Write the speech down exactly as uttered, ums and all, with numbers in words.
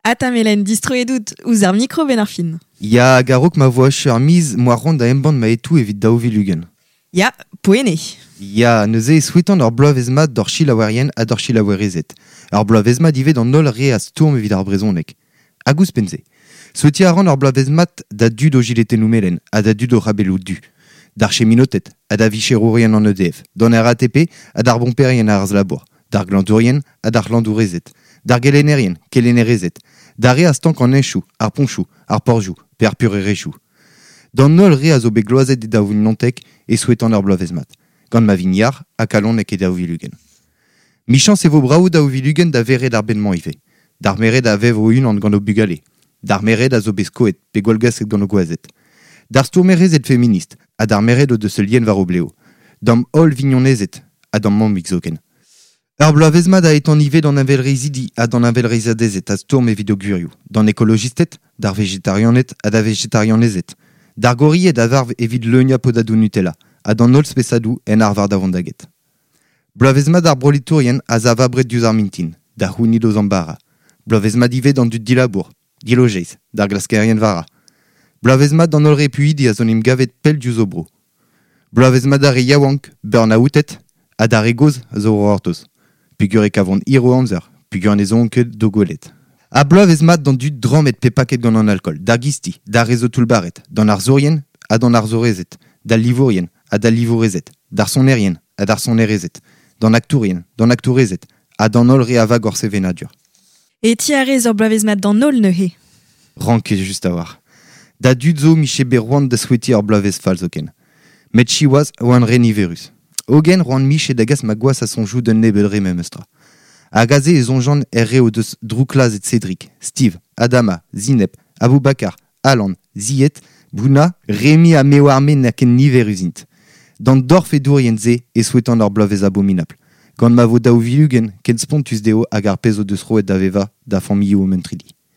Atamelen distroedut ouzar micro benarfin. Ya garok ma voix charmise moi ronde a emband ma etou evit daovi lugen. Ya, poene. Ya neuze e souetant ur bloavezmat d'or chilawarien a d'or chilawarezet. Ur bloavezmat ive dans nol re a stourm evit ar brezonek. Agus pense. Soueti a ran ur bloavezmat da dud o gilete noumelen, a da dud o rabelou du. D'ar cheminotet, a da vicherourien en E D F. Don R A T P, a d'ar bomperien a arzlabour. D'ar glandourien, a d'ar glandourezet. D'ar gelenerien, kelenerezet. D'ar re a stank en enchou, ar ponchou, ar porjou, per pur e rechou. Dans nol re a zo be gloazet de daouvin nontek e souetant ur bloavezmat. Gant ma vignard, a kalon nek e daouvi lugen. Michans e vo braou daouvi lugen da vere d'ar benman ive. D'ar meret da vev o un an gant o bugale. D'ar meret da zo beskoet, pe golgas gant o goazet. D'ar stourmerezet feminist, a d'ar meret o de se lien var o bleo. D'am hol vignonezet, a d'am man mixoken. Ur bloavezmat a etan ive d'an avelrizidi a d'an avelrizadezet a stourm evit o guriou. D'an ekologistet, d'ar vegetarianet a da vegetarianezet. D'ar gori e da varv evit leunia podadou Nutella, a d'an hol spesadou en ar var da vondaget. Bloavezmat ar brolitourien a za vabret diouz ar mintin, da c'hounid o zambara. Bloavezmat ive d'an dud dilabour, dilogeiz, d'ar glaskerien vara. Bloavezmat d'an hol repuidi a zon im gavet pel diouz o bro. Bloavezmat ar e yaouank, burn-outet, a d'ar egoz zo hortoz. Pugur e kavon hiro amzer, pugur ne zon ket do golet. A bloavezmat d'an dud dram et pepaket gant an alcool, d'ar gisti, d'ar rezo toulbaret, d'an ar zorien, a d'an ar zorezet, d'al livourien, a d'al livourezet, d'ar sonerien, a d'ar sonerezet, d'an aktourien, d'an aktourezet, a d'an hol re avag or sevenadur. Et ti a rez ur bloavezmat d'an nol neuhe. Rank e just a war. Da dud zo miche be roan da soueti ur bloavez falzoken. Met chiwaz oan re niverus. Ogen roan miche dagas ma goas a son jou d'un nebelre memestra. A gaze e zonjan er re o deus Drouklaz et Cédric, Steve, Adama, Zineb, Aboubakar, Alan, Ziet, Bouna, Rémi a meo arme naken niverusint. Dan dorf e dourien ze e souetant ur bloavez abominable. Gant ma vo daou vilugen ken spontus deo hag ar pezo deus roet da veva da famillo mentridi.